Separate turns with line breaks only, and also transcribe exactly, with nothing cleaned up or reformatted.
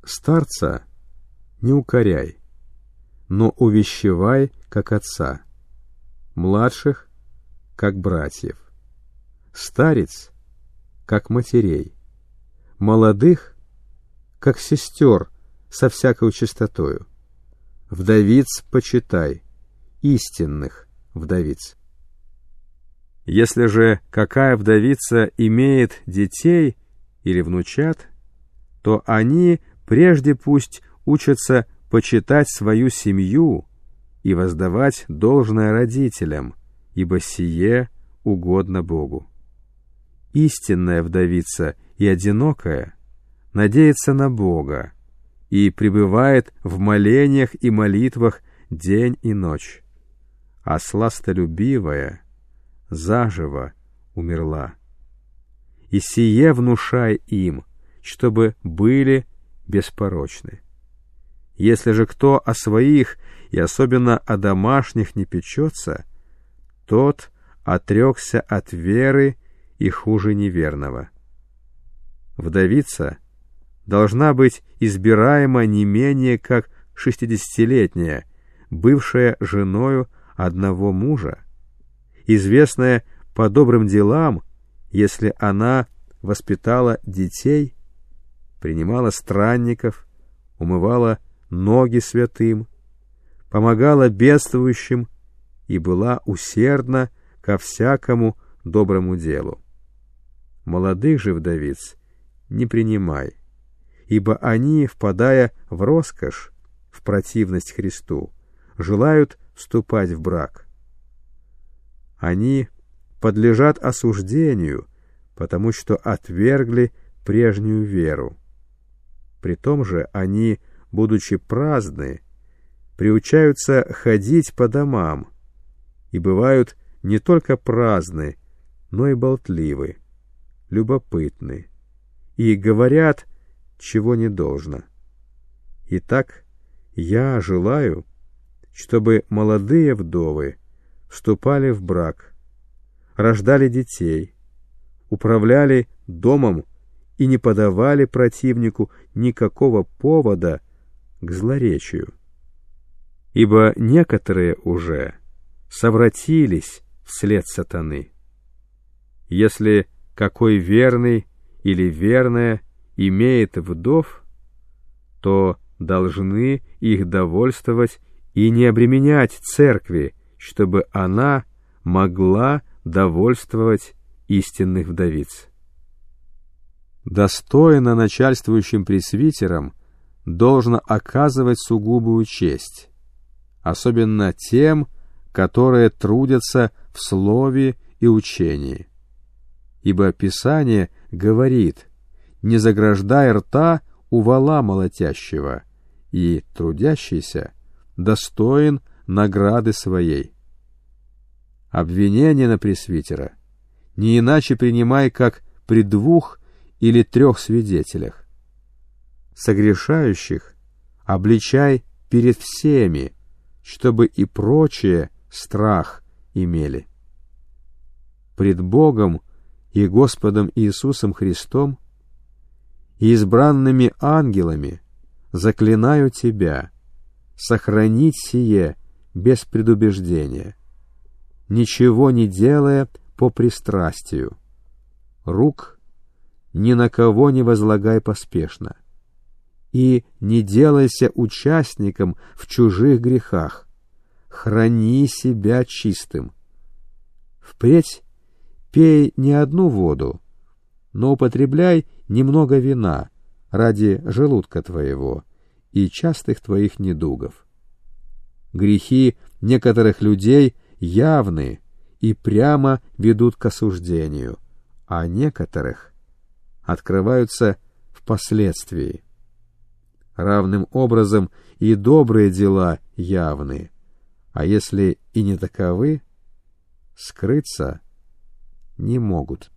Старца не укоряй, но увещевай, как отца, младших, как братьев, старец, как матерей, молодых, как сестер со всякою чистотою. Вдовиц почитай, истинных вдовиц. Если же какая вдовица имеет детей или внучат, то они прежде пусть учатся почитать свою семью и воздавать должное родителям, ибо сие угодно Богу. Истинная вдовица и одинокая надеется на Бога и пребывает в молениях и молитвах день и ночь, а сластолюбивая заживо умерла. И сие внушай им, чтобы были беспорочны. Если же кто о своих и особенно о домашних не печется, тот отрекся от веры и хуже неверного. Вдовица должна быть избираема не менее как шестидесятилетняя, бывшая женою одного мужа, известная по добрым делам, если она воспитала детей, принимала странников, умывала ноги святым, помогала бедствующим и была усердна ко всякому доброму делу. Молодых же вдовиц не принимай, ибо они, впадая в роскошь, в противность Христу, желают вступать в брак. Они подлежат осуждению, потому что отвергли прежнюю веру. Притом же они, будучи праздны, приучаются ходить по домам и бывают не только праздны, но и болтливы, любопытны и говорят, чего не должно. Итак, я желаю, чтобы молодые вдовы вступали в брак, рождали детей, управляли домом и не подавали противнику никакого повода к злоречию. Ибо некоторые уже совратились вслед сатаны. Если какой верный или верная имеет вдов, то должны их довольствовать и не обременять церкви, чтобы она могла довольствовать истинных вдовиц. Достойно начальствующим пресвитерам должно оказывать сугубую честь, особенно тем, которые трудятся в слове и учении. Ибо Писание говорит: «Не заграждай рта у вола молотящего, и трудящийся достоин награды своей». Обвинение на пресвитера не иначе принимай, как при двух или трех свидетелях. Согрешающих обличай перед всеми, чтобы и прочие страх имели. Пред Богом и Господом Иисусом Христом и избранными ангелами заклинаю тебя сохранить сие без предубеждения, ничего не делая по пристрастию, рук ни на кого не возлагай поспешно, и не делайся участником в чужих грехах, храни себя чистым. Впредь пей не одну воду, но употребляй немного вина ради желудка твоего и частых твоих недугов. Грехи некоторых людей явны и прямо ведут к осуждению, а некоторых открываются впоследствии. Равным образом и добрые дела явны, а если и не таковы, скрыться не могут.